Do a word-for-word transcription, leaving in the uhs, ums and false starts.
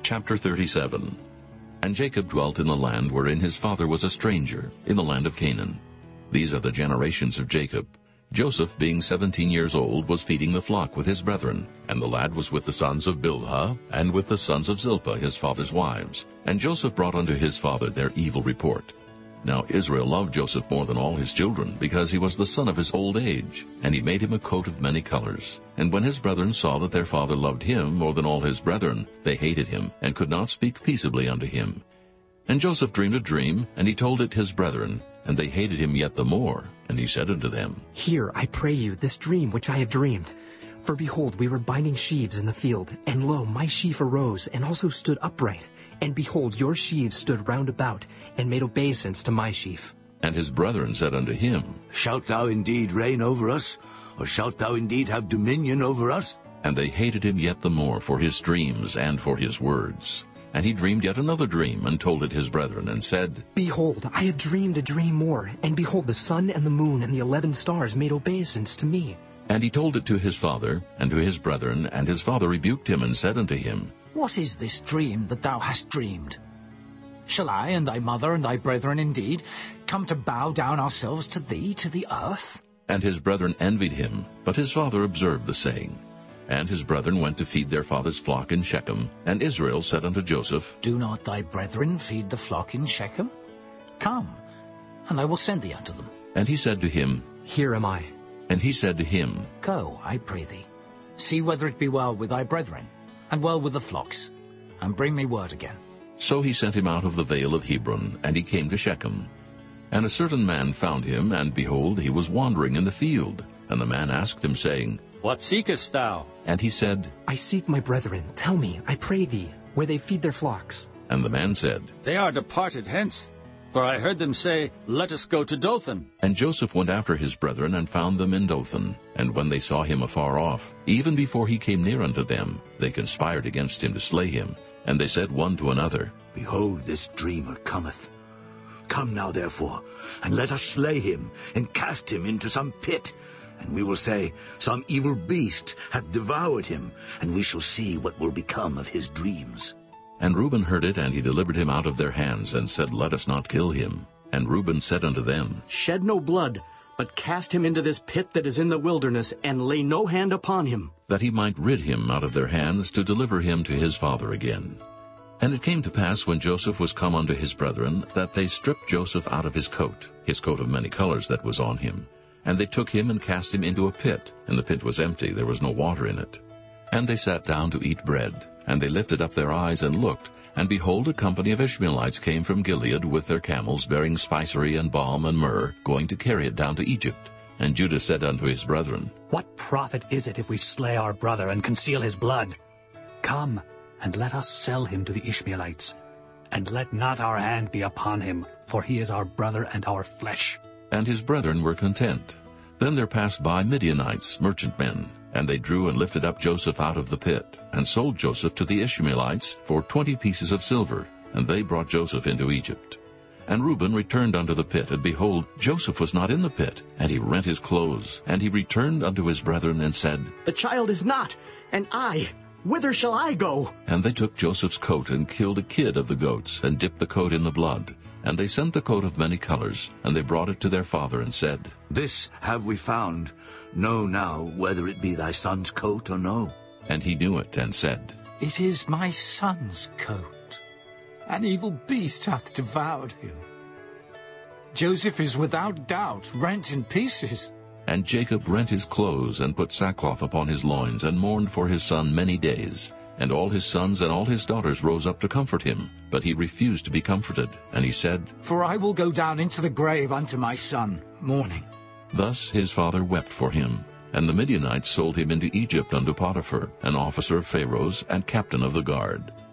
Chapter thirty-seven. And Jacob dwelt in the land wherein his father was a stranger, in the land of Canaan. These are the generations of Jacob. Joseph, being seventeen years old, was feeding the flock with his brethren, and the lad was with the sons of Bilhah, and with the sons of Zilpah his father's wives. And Joseph brought unto his father their evil report. Now Israel loved Joseph more than all his children, because he was the son of his old age, and he made him a coat of many colors. And when his brethren saw that their father loved him more than all his brethren, they hated him, and could not speak peaceably unto him. And Joseph dreamed a dream, and he told it his brethren, and they hated him yet the more. And he said unto them, Hear, I pray you, this dream which I have dreamed. For behold, we were binding sheaves in the field, and lo, my sheaf arose, and also stood upright. And behold, your sheaves stood round about, and made obeisance to my sheaf. And his brethren said unto him, Shalt thou indeed reign over us? Or shalt thou indeed have dominion over us? And they hated him yet the more for his dreams and for his words. And he dreamed yet another dream, and told it his brethren, and said, Behold, I have dreamed a dream more, and behold, the sun and the moon and the eleven stars made obeisance to me. And he told it to his father, and to his brethren, and his father rebuked him, and said unto him, What is this dream that thou hast dreamed? Shall I and thy mother and thy brethren indeed come to bow down ourselves to thee, to the earth? And his brethren envied him, but his father observed the saying. And his brethren went to feed their father's flock in Shechem. And Israel said unto Joseph, Do not thy brethren feed the flock in Shechem? Come, and I will send thee unto them. And he said to him, Here am I. And he said to him, Go, I pray thee, see whether it be well with thy brethren, and well with the flocks, and bring me word again. So he sent him out of the vale of Hebron, and he came to Shechem. And a certain man found him, and behold, he was wandering in the field. And the man asked him, saying, What seekest thou? And he said, I seek my brethren. Tell me, I pray thee, where they feed their flocks. And the man said, They are departed hence. For I heard them say, Let us go to Dothan. And Joseph went after his brethren, and found them in Dothan. And when they saw him afar off, even before he came near unto them, they conspired against him to slay him. And they said one to another, Behold, this dreamer cometh. Come now, therefore, and let us slay him, and cast him into some pit. And we will say, Some evil beast hath devoured him, and we shall see what will become of his dreams. And Reuben heard it, and he delivered him out of their hands, and said, Let us not kill him. And Reuben said unto them, Shed no blood, but cast him into this pit that is in the wilderness, and lay no hand upon him. That he might rid him out of their hands, to deliver him to his father again. And it came to pass, when Joseph was come unto his brethren, that they stripped Joseph out of his coat, his coat of many colors that was on him. And they took him and cast him into a pit, and the pit was empty, there was no water in it. And they sat down to eat bread, and they lifted up their eyes and looked, and behold, a company of Ishmaelites came from Gilead with their camels, bearing spicery and balm and myrrh, going to carry it down to Egypt. And Judah said unto his brethren, What profit is it if we slay our brother and conceal his blood? Come, and let us sell him to the Ishmaelites, and let not our hand be upon him, for he is our brother and our flesh. And his brethren were content. Then there passed by Midianites, merchantmen, and they drew and lifted up Joseph out of the pit, and sold Joseph to the Ishmaelites for twenty pieces of silver, and they brought Joseph into Egypt. And Reuben returned unto the pit, and behold, Joseph was not in the pit, and he rent his clothes. And he returned unto his brethren, and said, The child is not, and I, whither shall I go? And they took Joseph's coat, and killed a kid of the goats, and dipped the coat in the blood. And they sent the coat of many colors, and they brought it to their father, and said, This have we found. Know now whether it be thy son's coat or no. And he knew it, and said, It is my son's coat. An evil beast hath devoured him. Joseph is without doubt rent in pieces. And Jacob rent his clothes, and put sackcloth upon his loins, and mourned for his son many days. And all his sons and all his daughters rose up to comfort him. But he refused to be comforted. And he said, For I will go down into the grave unto my son, mourning. Thus his father wept for him. And the Midianites sold him into Egypt unto Potiphar, an officer of Pharaoh's, and captain of the guard.